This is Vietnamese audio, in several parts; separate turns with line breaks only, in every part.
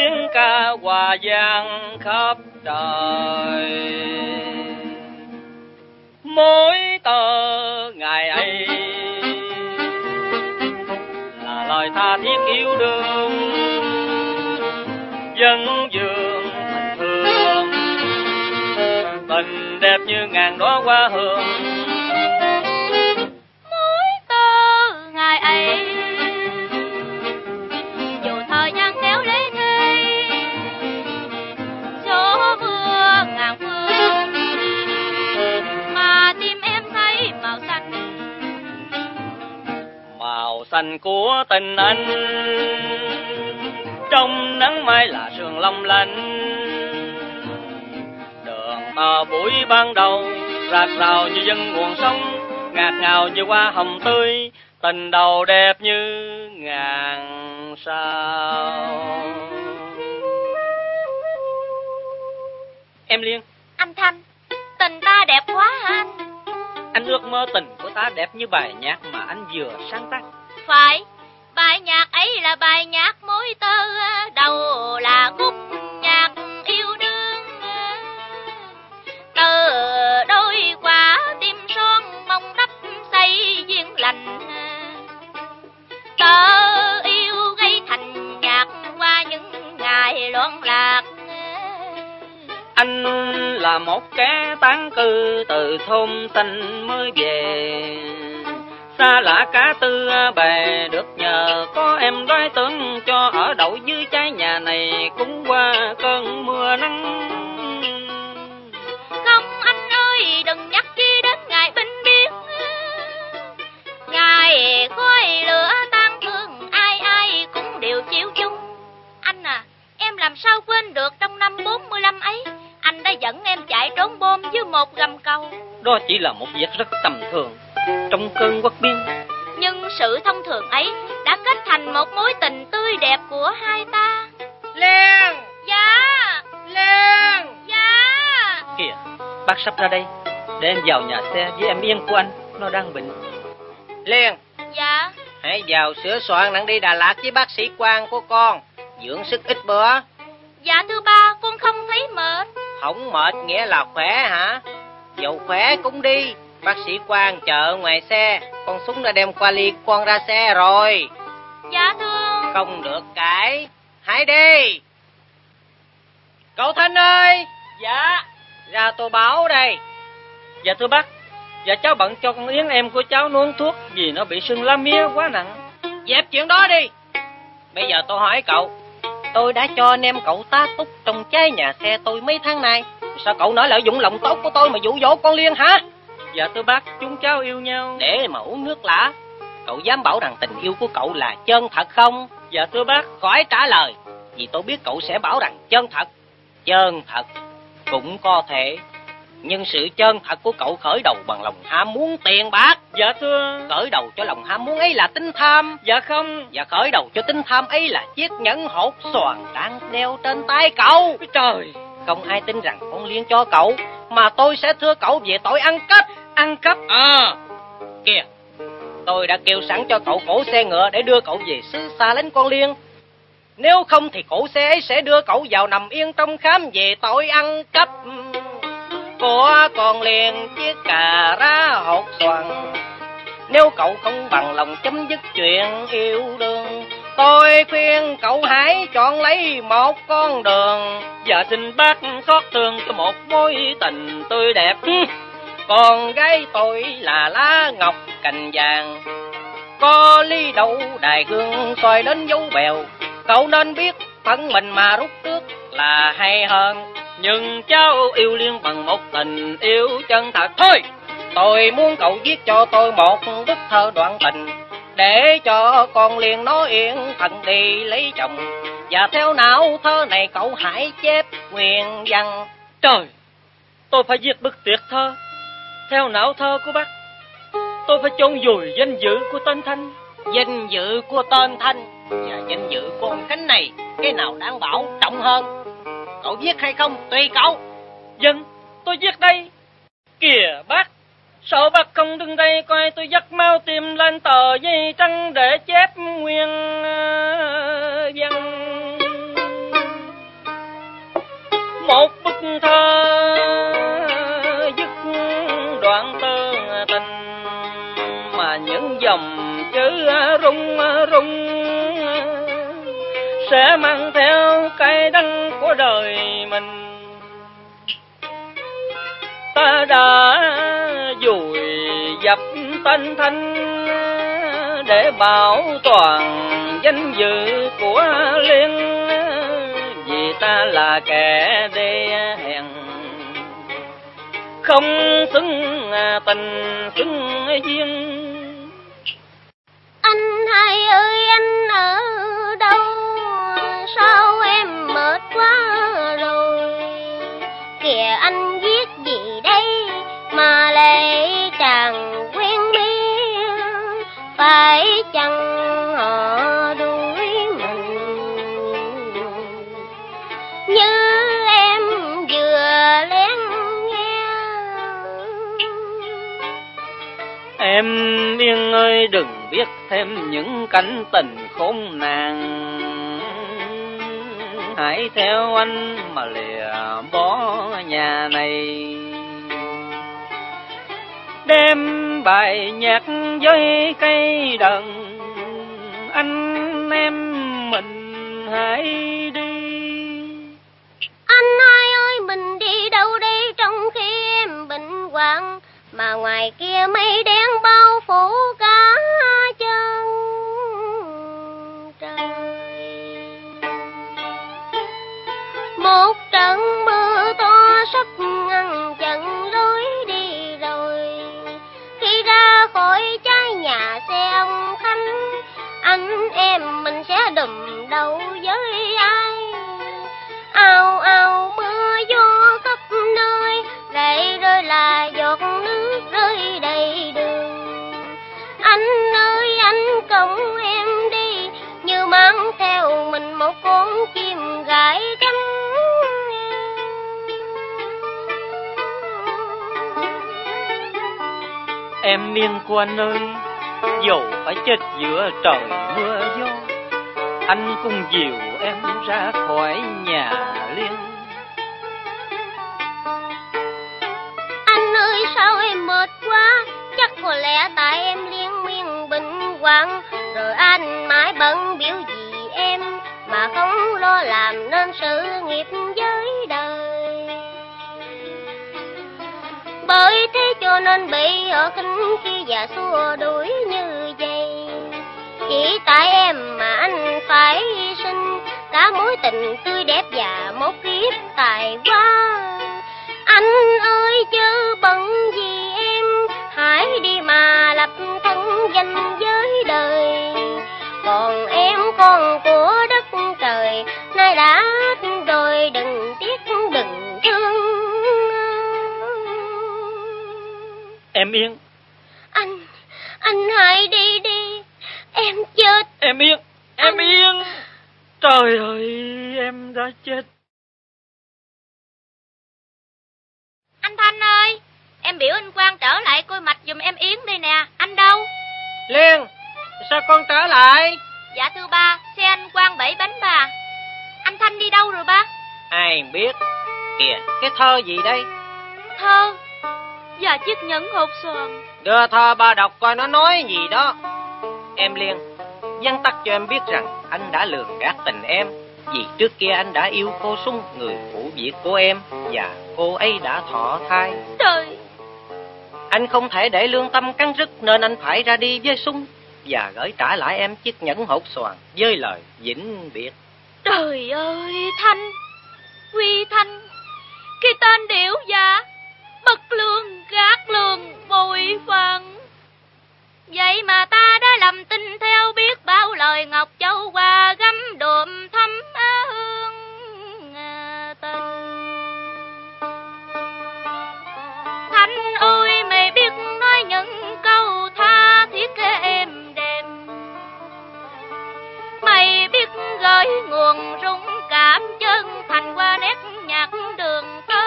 tiếng ca hòa vang khắp trời. Mỗi tờ ngày ấy là lời tha thiết yêu đương, dân dương thành thương, tình đẹp như ngàn đóa hoa hương.
Mỗi tờ ngày ấy dù thời gian kéo lấy thê, gió mưa ngàn phương, mà tim em thấy màu xanh,
màu xanh của tình anh. Trong nắng mai là sương long lanh, đường tơ buổi ban đầu rạc rào như dân nguồn sông, ngạt ngào như hoa hồng tươi, tình đầu đẹp như ngàn sao. Em Liên.
Anh Thanh, tình ta đẹp quá hả anh?
Anh ước mơ tình của ta đẹp như bài nhạc mà anh vừa sáng tác.
Phải, bài nhạc ấy là bài nhạc mối tơ, đầu là khúc nhạc yêu đương. Từ đôi quả tim son mong đắp xây duyên lành, tơ yêu gây thành nhạc qua những ngày loạn lạc.
Anh là một kẻ tán cư từ thôn xanh mới về, xa lạ cả tư bề, được nhờ có em đoái tướng cho ở đậu dưới trái nhà này cũng qua cơn mưa nắng.
Không anh ơi, đừng nhắc chi đến ngày binh biến, ngày khói lửa tan thương ai ai cũng đều chịu chung. Anh à, em làm sao quên được trong năm 45 ấy, anh đã dẫn em chạy trốn bom dưới một gầm cầu.
Đó chỉ là một việc rất tầm thường trong cơn quốc biên,
nhưng sự thông thường ấy đã kết thành một mối tình tươi đẹp của hai ta.
Liên!
Dạ!
Liên!
Dạ!
Kìa, bác sắp ra đây, để em vào nhà xe với em Yên của anh, nó đang bệnh.
Liên!
Dạ?
Hãy vào sửa soạn nặng đi Đà Lạt với bác sĩ Quang của con, dưỡng sức ít bữa.
Dạ thưa ba, con không thấy mệt.
Không mệt nghĩa là khỏe hả? Dẫu khỏe cũng đi, bác sĩ Quang chờ ngoài xe, con Súng đã đem qua ly con ra xe rồi.
Dạ thưa.
Không được cãi, hãy đi. Cậu Thanh ơi!
Dạ.
Ra tôi báo đây.
Dạ thưa bác, dạ cháu bận cho con Yến em của cháu uống thuốc vì nó bị sưng lá mía quá nặng.
Dẹp chuyện đó đi. Bây giờ tôi hỏi cậu, tôi đã cho anh em cậu tá túc trong trái nhà xe tôi mấy tháng nay, sao cậu nỡ lợi dụng lòng tốt của tôi mà dụ dỗ con Liên hả?
Dạ thưa bác, chúng cháu yêu nhau.
Để mà uống nước lã, cậu dám bảo rằng tình yêu của cậu là chân thật không?
Dạ thưa bác.
Khỏi trả lời, vì tôi biết cậu sẽ bảo rằng chân thật. Chân thật cũng có thể, nhưng sự chân thật của cậu khởi đầu bằng lòng ham muốn tiền bạc.
Dạ thưa.
Khởi đầu cho lòng ham muốn ấy là tính tham.
Dạ không.
Và khởi đầu cho tính tham ấy là chiếc nhẫn hột xoàn đang đeo trên tay cậu.
Trời,
không ai tin rằng con Liên cho cậu, mà tôi sẽ thưa cậu về tội ăn cắp.
Ăn cắp?
Kìa, tôi đã kêu sẵn cho cậu cổ xe ngựa để đưa cậu về xứ xa lính con Liên. Nếu không thì cổ xe ấy sẽ đưa cậu vào nằm yên trong khám về tội ăn cắp của con Liên chiếc cà rá hột xoàn. Nếu cậu không bằng lòng chấm dứt chuyện yêu đương, tôi khuyên cậu hãy chọn lấy một con đường.
Dạ xin bác xót thương cho một mối tình tươi đẹp.
Con gái tôi là lá ngọc cành vàng, có ly đậu đài gương soi đến dấu bèo. Cậu nên biết thân mình mà rút trước là hay hơn.
Nhưng cháu yêu Liên bằng một tình yêu chân thật.
Thôi, tôi muốn cậu viết cho tôi một bức thơ đoạn tình, để cho con Liên nó yên thần đi lấy chồng. Và theo não thơ này cậu hãy chép nguyên văn.
Trời, tôi phải viết bức tuyệt thơ theo não thơ của bác. Tôi phải chôn vùi danh dự của tên Thanh.
Danh dự của tên Thanh và danh dự của ông Khánh này, cái nào đáng bảo trọng hơn? Cậu viết hay không tùy cậu.
Dân, tôi viết đây. Kìa bác, sợ bác không đứng đây coi tôi dắt mau tìm lên tờ giấy trắng để chép nguyên văn. thơ dứt đoạn tơ tình, mà những dòng chữ rung rung sẽ mang theo cái đắng của đời mình. Ta đã vùi dập tên thanh để bảo toàn danh dự của Liên, vì ta là kẻ đê hèn, không xứng tình xứng duyên.
Anh hai ơi, anh ở đâu? Sao em mệt quá rồi? Kìa anh viết gì đây mà lệ chàng quen biết, phải chăng họ đuổi mình như em vừa lén nghe?
Em Yên ơi, đừng biết thêm những cảnh tình khốn nạn, hãy theo anh mà lìa bỏ nhà này. Đem bài nhạc với cây đờn, anh em mình hãy đi.
Anh hai ơi, mình đi đâu đây trong khi em bệnh hoạn, mà ngoài kia mây đen bao phủ cả chân trời. Một trận mưa to sắp ngăn chặn lối đi rồi. Khi ra khỏi trái nhà xe ông Khánh, anh em mình sẽ đùm đầu với ai? Ào ào mưa gió khắp nơi, lệ rơi là giọt nước rơi đầy đường. Anh ơi anh cõng em đi, như mang theo mình một con chim gái cánh.
Em Yên của anh ơi, dẫu phải chết giữa trời mưa gió, anh cũng dìu em ra khỏi nhà Liên.
Anh ơi sao em mệt quá? Chắc có lẽ tại em liên miên bệnh hoạn, rồi anh mãi bận biểu gì em mà không lo làm nên sự nghiệp với đời. Bởi thế cho nên bị họ khinh khi và xua đuổi như vậy. Chỉ tại em mà anh phải hy sinh cả mối tình tươi đẹp và một kiếp tài hoa. Anh ơi chớ bận vì em, hãy đi mà lập thân danh với đời. Còn em con của đất trời, nay đã rồi đừng tiếc đừng thương.
Em Yên.
Anh hãy đi đi, em chết.
Em Yên, em Yên. Trời ơi, em đã chết.
Anh Thanh ơi, em biểu anh Quang trở lại coi mạch giùm em Yến đi nè. Anh đâu?
Liên, sao con trở lại?
Dạ thưa ba, xe anh Quang 7 bánh ba. Anh Thanh đi đâu rồi ba?
Ai biết. Kìa, cái thơ gì đây?
Thơ và chiếc nhẫn hột xoàn.
Đưa thơ ba đọc coi nó nói gì đó. Em Liên, vắn tắt cho em biết rằng anh đã lường gạt tình em, vì trước kia anh đã yêu cô Sung, người phụ việc của em, và cô ấy đã thọ thai.
Trời!
Anh không thể để lương tâm cắn rứt nên anh phải ra đi với Sung và gửi trả lại em chiếc nhẫn hột xoàn với lời vĩnh biệt.
Trời ơi Thanh, Quy Thanh, cái tên điểu giả, bất lương gạt lương bội phận. Vậy mà ta đã lầm tin theo biết bao lời ngọc châu hoa gấm đượm thắm hương tình. Thanh ơi mày biết nói những câu tha thiết êm đềm, mày biết gửi nguồn rung cảm chân thành qua nét nhạc đường thơ.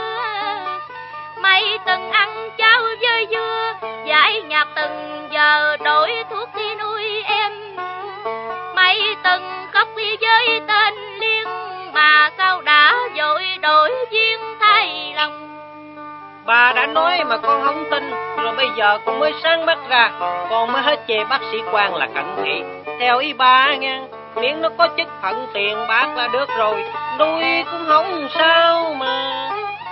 Mày từng ăn cháo với dưa, giải nhạc từng giờ đổi thuốc đi nuôi em. Mày từng khóc với tên Liên, mà sao đã vội đổi duyên.
Bà đã nói mà con không tin, rồi bây giờ con mới sáng mắt ra, con mới hết chê bác sĩ Quang là cận thị. Theo ý bà nghe, miễn nó có chức phận tiền bạc là được rồi, nuôi cũng không sao mà.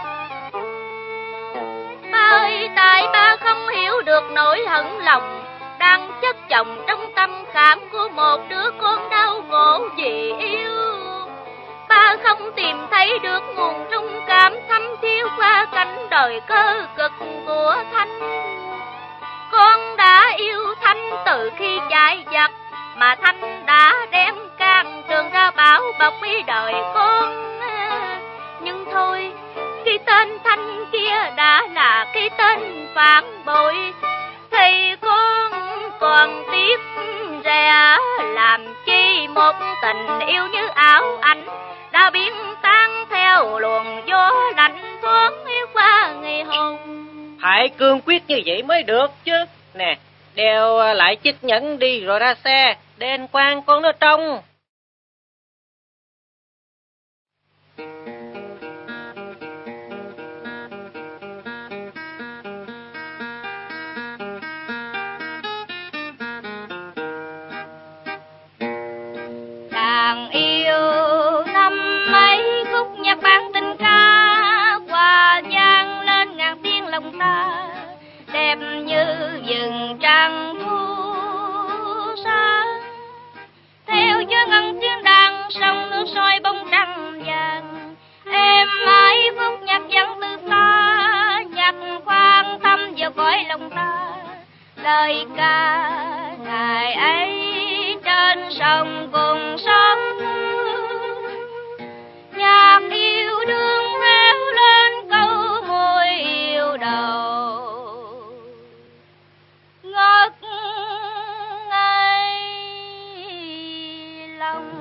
Ba ơi, tại ba không hiểu được nỗi hận lòng đang chất chồng trong tâm khảm của một đứa con đau khổ vì yêu. Ba không tìm thấy được nguồn trung cảm thấm thiếu qua cảnh đời cơ cực của Thanh. Con đã yêu Thanh từ khi chạy giặc, mà Thanh đã đem can trường ra bảo bọc ý đời con. Nhưng thôi, cái tên Thanh kia đã là cái tên phản bội, thì con còn tiếc rẻ làm chi một tình yêu như ảo ảnh đã biến tan theo luồng gió lạnh thoáng qua ngày hồng.
Phải cương quyết như vậy mới được chứ. Nè, đeo lại chiếc nhẫn đi rồi ra xe, đèn quang con nó trông.
Càng yêu năm mấy khúc nhạc bản tình ca qua vang lên ngàn tiếng lòng ta, đẹp như rừng trăng thu xa. Theo gió ngân tiếng đàn sông nước soi bóng trăng vàng, em mãi phút nhạc vẫn từ xa, nhạc khoan thăm vào cõi lòng ta. Lời ca ngày ấy trên sông cùng sóng, nhạc yêu đương réo lên câu môi yêu đầu, ngất ngây lòng.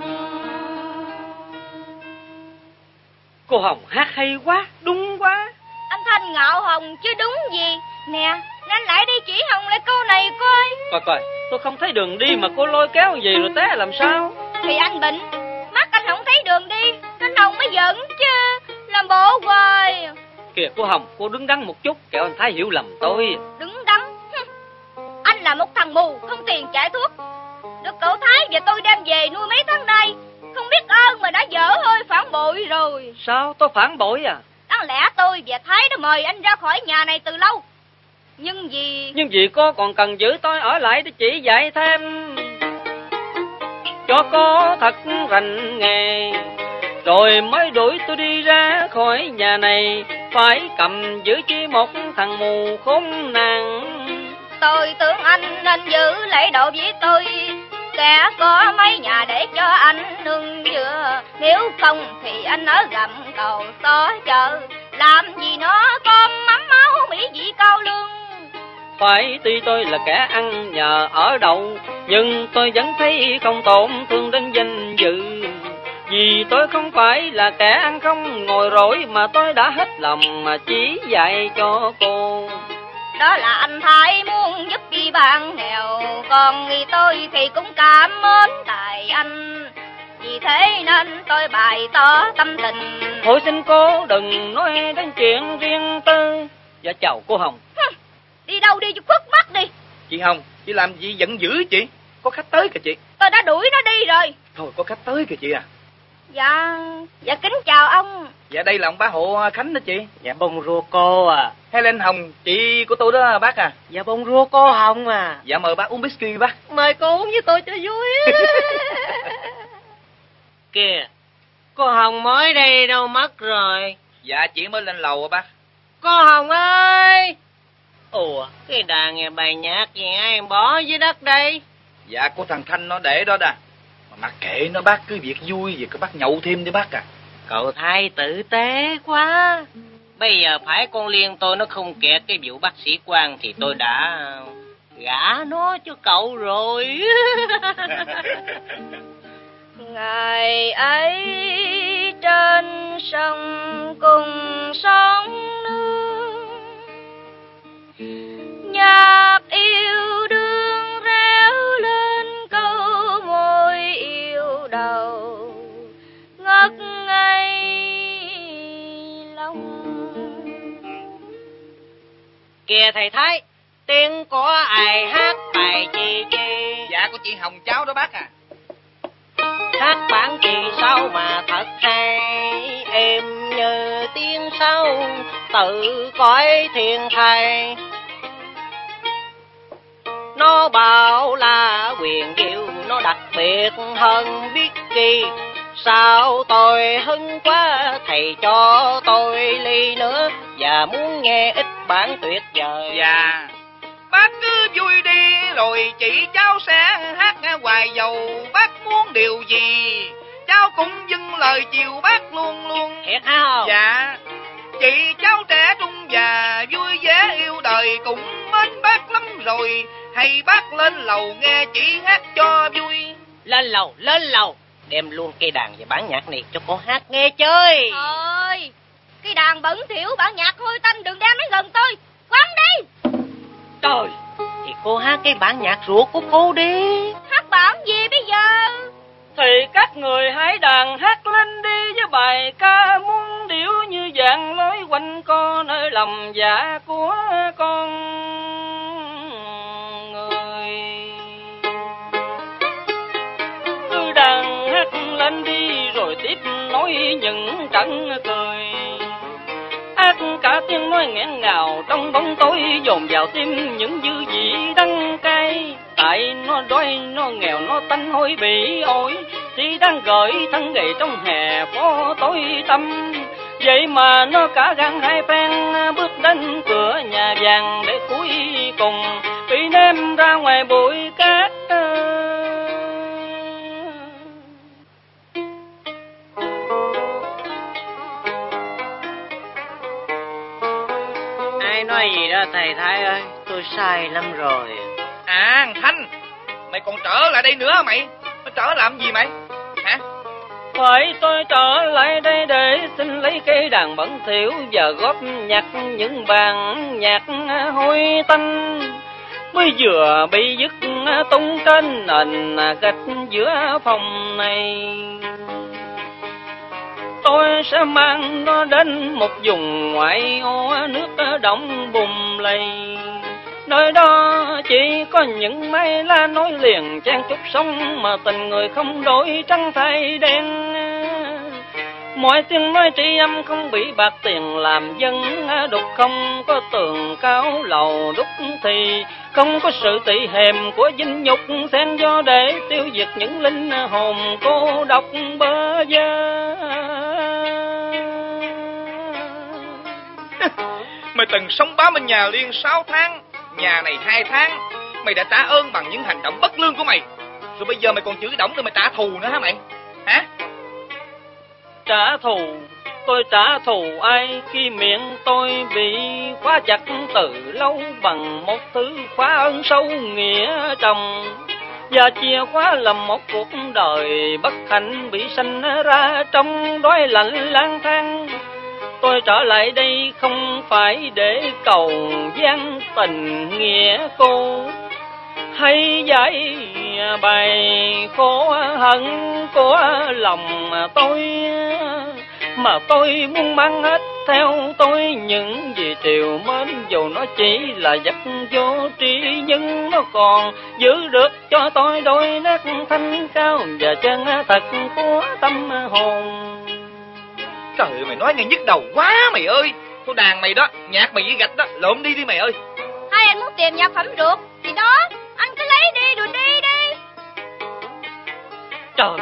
Cô Hồng hát hay quá, đúng quá.
Anh Thanh ngạo Hồng chứ đúng gì. Nè, nhanh lại đi chỉ Hồng lại câu này coi.
Coi, tôi không thấy đường đi mà cô lôi kéo gì rồi té làm sao?
Thì anh bệnh, mắt anh không thấy đường đi, anh Hồng mới giận chứ, làm bộ hoài.
Kìa cô Hồng, cô đứng đắn một chút, kẻo anh Thái hiểu lầm tôi.
Đứng đắn? Anh là một thằng mù, không tiền trả thuốc. Được cậu Thái và tôi đem về nuôi mấy tháng nay, không biết ơn mà đã dở hơi phản bội rồi.
Sao, tôi phản bội à?
Đáng lẽ tôi và Thái đã mời anh ra khỏi nhà này từ lâu. Nhưng vì
cô còn cần giữ tôi ở lại để chỉ dạy thêm, cho có thật rành nghề, rồi mới đuổi tôi đi ra khỏi nhà này. Phải cầm giữ chi một thằng mù khốn nạn.
Tôi tưởng anh nên giữ lễ độ với tôi, kẻ có mấy nhà để cho anh nương dựa. Nếu không thì anh ở gầm cầu xó chợ, làm gì nó con mắm máu mỹ vị cao lương.
Phải tuy tôi là kẻ ăn nhờ ở đậu, nhưng tôi vẫn thấy không tổn thương đến danh dự. Vì tôi không phải là kẻ ăn không ngồi rỗi, mà tôi đã hết lòng mà chỉ dạy cho cô.
Đó là anh Thái muốn giúp đi bạn nghèo, còn vì tôi thì cũng cảm ơn tại anh. Vì thế nên tôi bày tỏ tâm tình.
Thôi xin cô đừng nói đến chuyện riêng tư. Dạ chào cô Hồng.
Đi đâu đi cho khuất mắt đi.
Chị Hồng, chị làm gì giận dữ chị? Có khách tới kìa chị.
Tôi đã đuổi nó đi rồi.
Thôi có khách tới kìa chị à.
Dạ kính chào ông.
Dạ đây là ông bá hộ Khánh đó chị.
Dạ bông rua cô à.
Helen Hồng, chị của tôi đó bác à.
Dạ bông rua cô Hồng à.
Dạ mời bác uống whisky bác.
Mời cô uống với tôi cho vui. Kìa, cô Hồng mới đây đâu mất rồi.
Dạ chị mới lên lầu bác.
Cô Hồng ơi. Ủa, cái đàn nghe bài nhạc gì ai bỏ dưới đất đây?
Dạ của thằng Thanh nó để đó đà. Mà mặc kệ nó bác, cứ việc vui vậy, cứ bác nhậu thêm đi bác à.
Cậu Thái tử tế quá. Bây giờ phải con Liên tôi nó không kẹt cái vụ bác sĩ Quang thì tôi đã gả nó cho cậu rồi.
Ngày ấy trên sông cùng sóng nước, nhạc yêu đương réo lên câu môi yêu đầu, ngất ngây lòng.
Kìa thầy Thái, tiếng có ai hát bài chi chi?
Dạ của chị Hồng cháu đó bác à.
Hát bản gì sao mà thật hay, êm như tiếng sâu tự cõi thiên thai. Nó bảo là quyền diệu, nó đặc biệt hơn biết kỳ. Sao tôi hứng quá, thầy cho tôi ly nữa, và muốn nghe ít bản tuyệt vời.
Dạ, bác cứ vui đi rồi chị cháu sẽ hát hoài dầu. Bác muốn điều gì cháu cũng dâng lời chiều bác luôn luôn.
Thiệt hả không?
Dạ, chị cháu trẻ trung và vui vẻ yêu đời cũng mến bác lắm rồi. Hay bác lên lầu nghe chị hát cho vui.
Lên lầu, đem luôn cây đàn và bản nhạc này cho cô hát nghe chơi.
Thôi, cái đàn bẩn thỉu, bản nhạc hôi tanh, đừng đem đến gần tôi. Quăng đi.
Trời, thì cô hát cái bản nhạc ruột của cô đi.
Hát bản gì bây giờ?
Thì các người hãy đàn hát lên đi với bài ca muôn điệu như dạng lối quanh co nơi lòng dạ của con người. Cứ đàn hát lên đi rồi tiếp nói những trận cười. Ác cả tiếng nói nghẹn ngào trong bóng tối dồn vào tim những dư vị đắng cay. Tại nó đói, nó nghèo, nó tanh hôi bị ổi, chỉ đang gửi thân gầy trong hè phố tối tăm. Vậy mà nó cả gan hai phen bước đến cửa nhà vàng để cuối cùng bị ném ra ngoài bụi cát.
Ai nói gì đó thầy Thái ơi, tôi sai lắm rồi.
À Thanh, mày còn trở lại đây nữa hả mày? Mày trở làm gì mày? Hả?
Phải tôi trở lại đây để xin lấy cây đàn bẩn thỉu và góp nhặt những bản nhạc hôi tanh. Mới vừa bị dứt tung trên nền gạch giữa phòng này. Tôi sẽ mang nó đến một vùng ngoại ô nước động bùn lầy. Nơi đó chỉ có những mái lá nối liền chen chúc sông mà tình người không đổi trắng thay đen. Mọi tiếng nói tri âm không bị bạc tiền làm dân đục, không có tường cao lầu đúc thì không có sự tị hèm của dinh nhục xen do để tiêu diệt những linh hồn cô độc bơ vơ.
Mày từng sống bám bên nhà Liên 6 tháng, nhà này 2 tháng. Mày đã trả ơn bằng những hành động bất lương của mày, rồi bây giờ mày còn chửi đổng để mày trả thù nữa hả mày? Hả?
Trả thù? Tôi trả thù ai khi miệng tôi bị khóa chặt từ lâu bằng một thứ khóa ơn sâu nghĩa trọng. Và chìa khóa là một cuộc đời bất hạnh bị sanh ra trong đói lạnh lang thang. Tôi trở lại đây không phải để cầu gian tình nghĩa cô, hay giải bày khổ hận của lòng tôi, mà tôi muốn mang hết theo tôi những gì triều mến. Dù nó chỉ là vật vô tri nhưng nó còn giữ được cho tôi đôi nét thanh cao và chân thật của tâm hồn.
Trời ơi, mày nói nghe nhức đầu quá mày ơi. Thôi đàn mày đó, nhạc mày với gạch đó, lộn đi mày ơi.
Hay anh muốn tìm nhạc phẩm ruột thì đó, anh cứ lấy đi rồi đi đi.
Trời,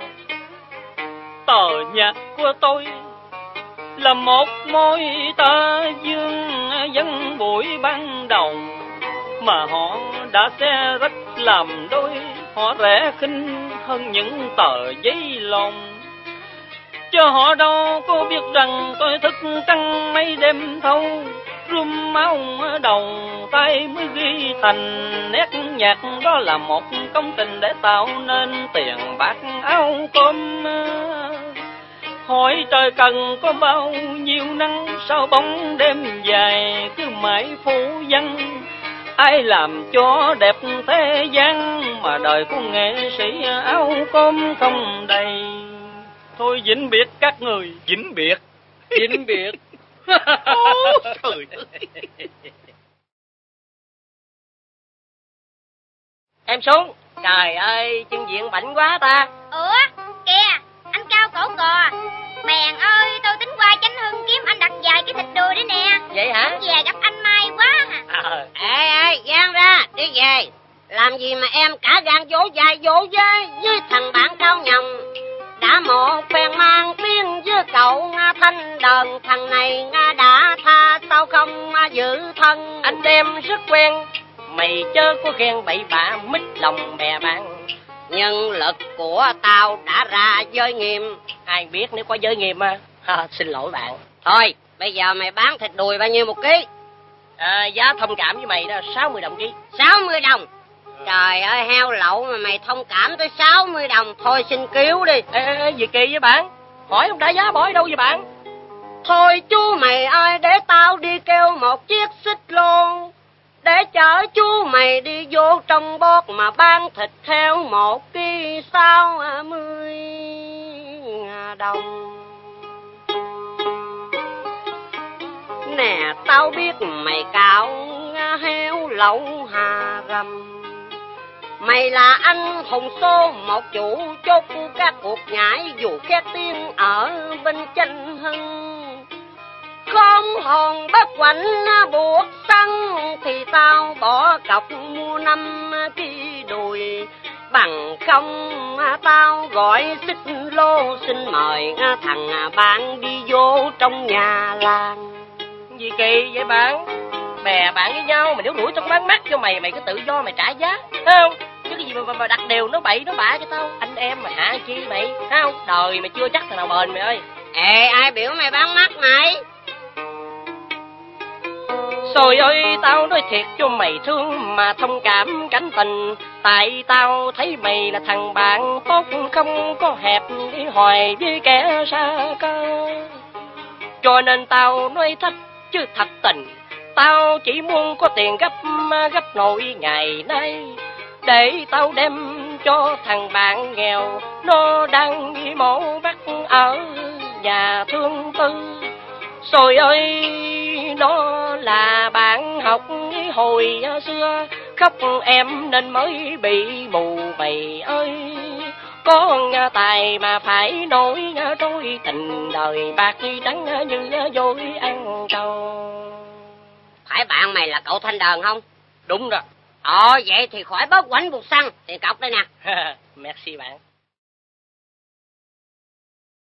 tờ nhạc của tôi là một môi tơ dương dân buổi ban đầu, mà họ đã xé rách làm đôi. Họ rẻ khinh hơn những tờ giấy lông, cho họ đâu có biết rằng tôi thức trăng mấy đêm thâu. Rung máu đầu tay mới ghi thành nét nhạc, đó là một công trình để tạo nên tiền bạc áo cơm. Hỏi trời cần có bao nhiêu nắng, sao bóng đêm dài cứ mãi phủ vắng. Ai làm cho đẹp thế gian mà đời của nghệ sĩ áo cơm không đầy. Thôi vĩnh biệt các người.
Vĩnh biệt.
Vĩnh biệt.
Trời ơi.
Em xuống. Trời ơi, chân diện bệnh quá ta.
Ủa, kìa, anh Cao cổ cò. Bèn ơi, tôi tính qua Chánh Hưng kiếm anh đặt vài cái thịt đùi đấy nè.
Vậy hả?
Về gặp anh may quá à.
Ê, gan ra, đi về. Làm gì mà em cả gan dỗ dài dỗ dê với thằng bạn Cao Nhồng. Đã một phen mang tiếng với cậu thanh đờn, thằng này đã tha sao không giữ thân.
Anh em rất quen, mày chớ có ghen bậy bạ mít lòng bè bạn.
Nhân lực của tao đã ra giới nghiêm.
Ai biết nếu có giới nghiêm xin lỗi bạn.
Thôi, bây giờ mày bán thịt đùi bao nhiêu một ký?
Giá thông cảm với mày đó 60 đồng ký.
60 đồng. Trời ơi, heo lậu mà mày thông cảm tới 60 đồng. Thôi xin cứu đi.
Gì kỳ với bạn? Hỏi ông đã giá bỏ ở đâu vậy bạn?
Thôi chú mày ơi, để tao đi kêu một chiếc xích lô, để chở chú mày đi vô trong bót mà bán thịt heo 1 ký 60 đồng. Nè, tao biết mày cạo heo lậu Hà Rầm. Mày là anh hùng số một chủ chốt các cuộc nhảy dù khét tiếng ở bên Chánh Hưng. Không hồn bắt quạnh buộc săn thì tao bỏ cọc mua 5 ký đùi. Bằng không tao gọi xích lô xin mời thằng bạn đi vô trong nhà làng.
Gì kỳ vậy bạn? Bè bạn với nhau mà nếu đuổi tao bán mắt cho mày, mày cứ tự do mày trả giá, thấy không? Chứ cái gì mà đặt đều nó bậy nó bạ cho tao. Anh em mà hả chi mày, thấy không? Đời mà chưa chắc thằng nào bền mày ơi.
Ê, ai biểu mày bán mắt mày?
Trời ơi, tao nói thiệt cho mày thương mà thông cảm cánh tình. Tại tao thấy mày là thằng bạn tốt, không có hẹp đi hoài với kẻ xa cơ. Cho nên tao nói thách chứ thật tình, tao chỉ muốn có tiền gấp nổi ngày nay, để tao đem cho thằng bạn nghèo nó đang đi mổ bắt ở nhà thương tư. Trời ơi, nó là bạn học hồi xưa, khóc em nên mới bị mù mày ơi. Có tài mà phải nổi trôi, tình đời bạc trắng như vôi ăn trâu.
Phải bạn mày là cậu Thanh Đờn không?
Đúng rồi.
Vậy thì khỏi bớt quánh buộc xăng. Tiền cọc đây nè.
Merci bạn.